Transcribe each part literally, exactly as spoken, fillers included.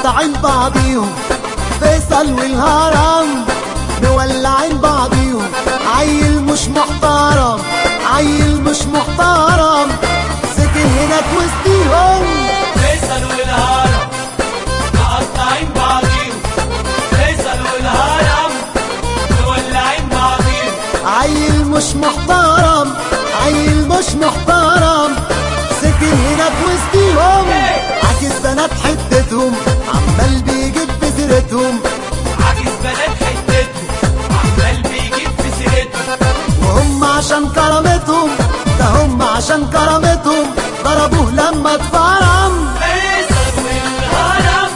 مقطعين بعضيهم، فيصل والهرم مولعين بعضيهم. عيل مش محترم، عيل مش محترم، سكن هناك وسطيهم. فيصل والهرم مقطعين بعضيهم، فيصل والهرم مولعين بعضيهم. عيل مش محترم، عيل مش محترم، سكن هناك وسطيهم. عاكس بنات حتتهم عمال بيجيب في سيرتهم، عاكس بنات حتتهم عمال بيجيب في سيرتهم. وهم عشان كرامتهم، ده هم عشان كرامتهم ضربوه لما اتفرم. فيصل والهرم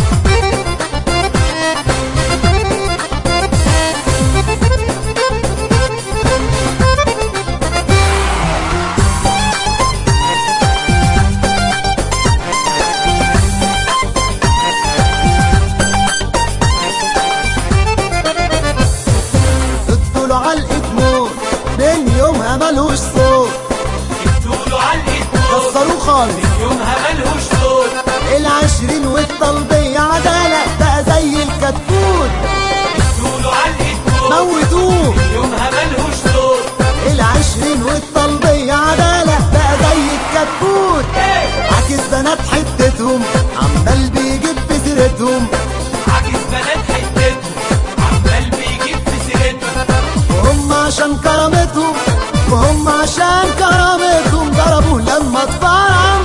ادوا له علقة موت من يومها ملهوش صوت، ادوله علقة موت كسروه خالص يومها ملهوش صوت. العشرين والطلبية عدالة بقى زي الكتكوت. ادوله علقة موت موتوه يومها ملهوش صوت. العشرين والطلبية عدالة بقى زي الكتكوت. عاكس بنات حتتهم عمال بيجيب في سيرتهم، عاكس بنات حتتهم عمال بيجيب في سيرتهم. وهم عشان كرامتهم، وهم عشان كرامتهم ضربوه لما اتفرم.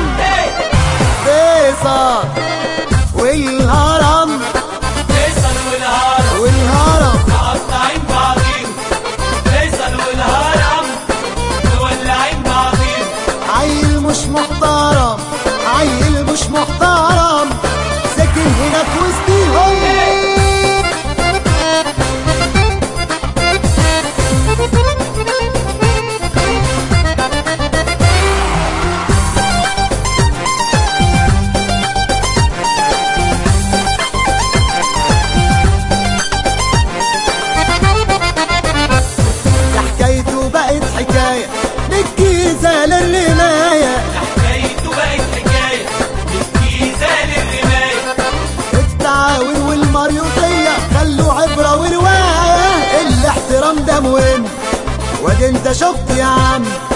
فيصل والهرم، فيصل والهرم والهرم مقطعين بعضيهم، فيصل والهرم مولعين بعضيهم. عيل مش محترم، عيل مش محترم، ساكن هناك وسطيهم. حكايته بقت حكاية من الجيزة للرماية، حكايته بقت حكاية من الجيزة للرماية. التعاون والمريوطية خلوا عبرة ورواية. الاحترام ده مهم، وادي انت شفت يا عم